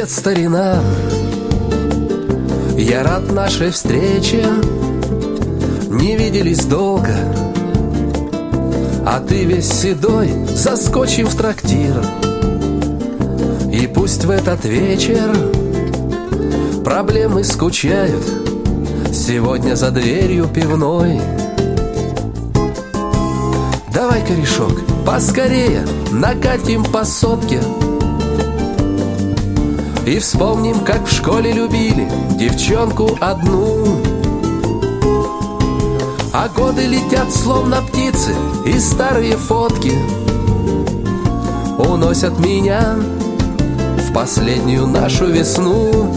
Привет, старина, я рад нашей встрече. Не виделись долго, а ты весь седой, заскочим в трактир. И пусть в этот вечер проблемы скучают сегодня за дверью пивной. Давай, корешок, поскорее накатим по сотке и вспомним, как в школе любили девчонку одну. А годы летят, словно птицы, и старые фотки уносят меня в последнюю нашу весну.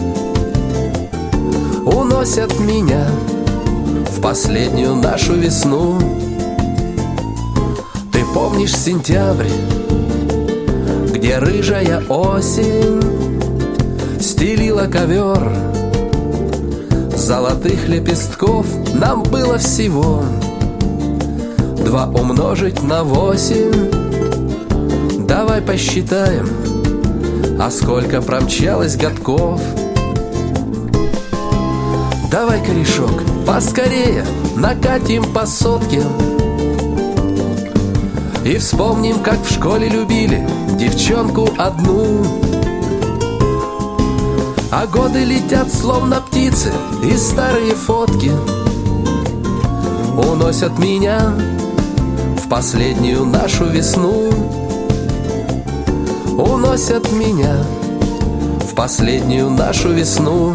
Уносят меня в последнюю нашу весну. Ты помнишь сентябрь, где рыжая осень стелила ковер? Золотых лепестков нам было всего 2 умножить на 8. Давай посчитаем, а сколько промчалось годков. Давай, корешок, поскорее накатим по сотке и вспомним, как в школе любили девчонку одну. А годы летят, словно птицы, и старые фотки уносят меня в последнюю нашу весну. Уносят меня в последнюю нашу весну.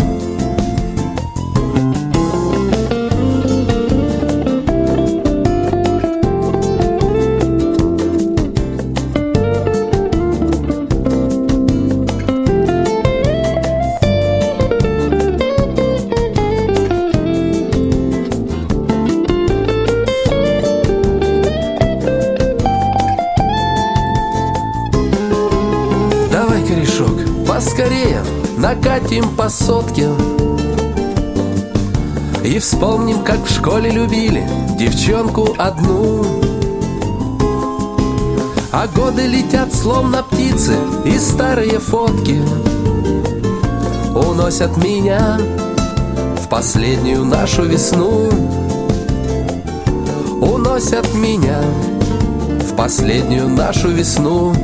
Поскорее накатим по сотке и вспомним, как в школе любили девчонку одну. А годы летят, словно птицы, и старые фотки уносят меня в последнюю нашу весну. Уносят меня в последнюю нашу весну.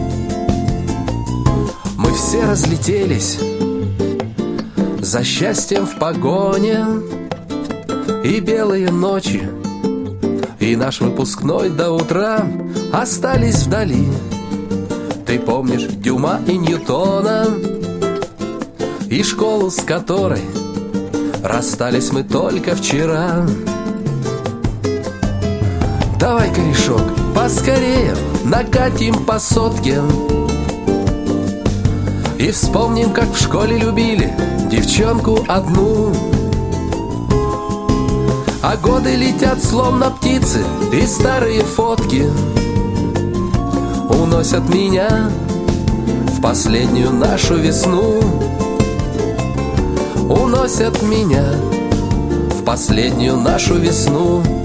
Мы все разлетелись за счастьем в погоне, и белые ночи, и наш выпускной до утра остались вдали. Ты помнишь Дюма и Ньютона, и школу, с которой расстались мы только вчера. Давай, корешок, поскорее накатим по сотке и вспомним, как в школе любили девчонку одну. А годы летят, словно птицы, и старые фотки уносят меня в последнюю нашу весну. Уносят меня в последнюю нашу весну.